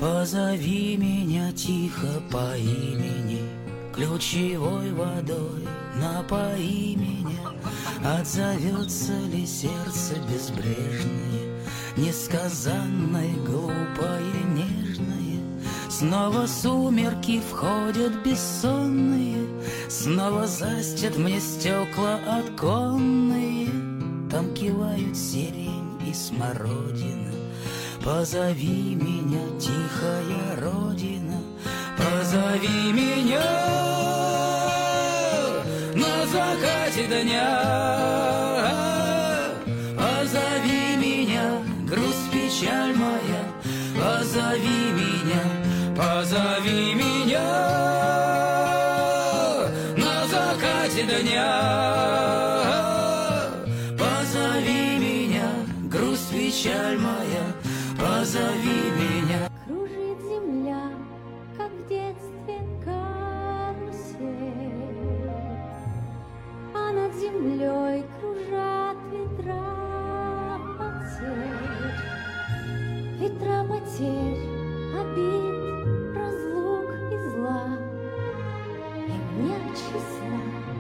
Позови меня тихо по имени, ключевой водой напои меня. Отзовется ли сердце безбрежное, несказанное, глупое, нежное? Снова сумерки входят бессонные, снова застят мне стекла оконные. Там кивают сирень и смородина. Позови меня, тихая родина, позови меня на закате дня. Позови меня, грусть, печаль моя, позови меня, позови меня на закате дня. Позови меня, грусть, печаль моя, позови меня. Кружит земля, как в детстве карусель, а над землей кружат ветра потерь. Ветра потерь, обид, разлук и зла, им нет числа,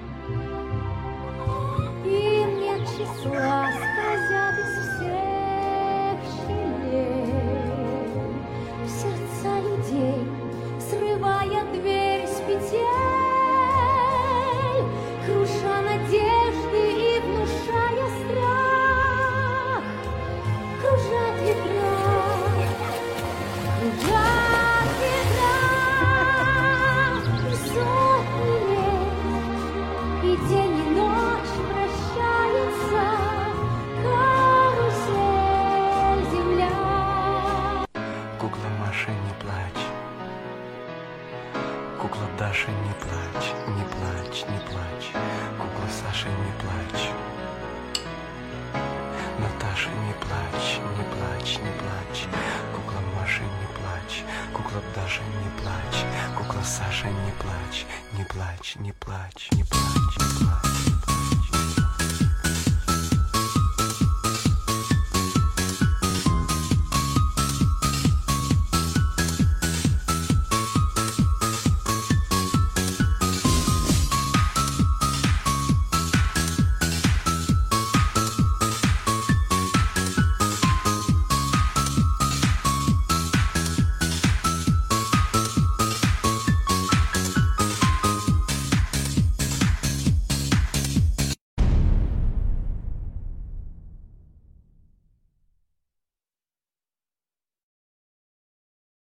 им нет числа, скользят из всех щелей в сердца людей, срывая дверь с петель, круша надежды и внушая страх. Кружат ветра, кружат ветра, и сотни лет, и день и ночь прощаются, карусель, земля. Кукла Маша, не плачь, кукла Даша, не плачь, не плачь, не плачь, кукла Саша, не плачь, Наташа, не плачь, не плачь, не плачь, кукла Маша, не плачь, кукла Даша, не плачь, кукла Саша, не плачь, не плачь, не плачь, не плачь, не плачь.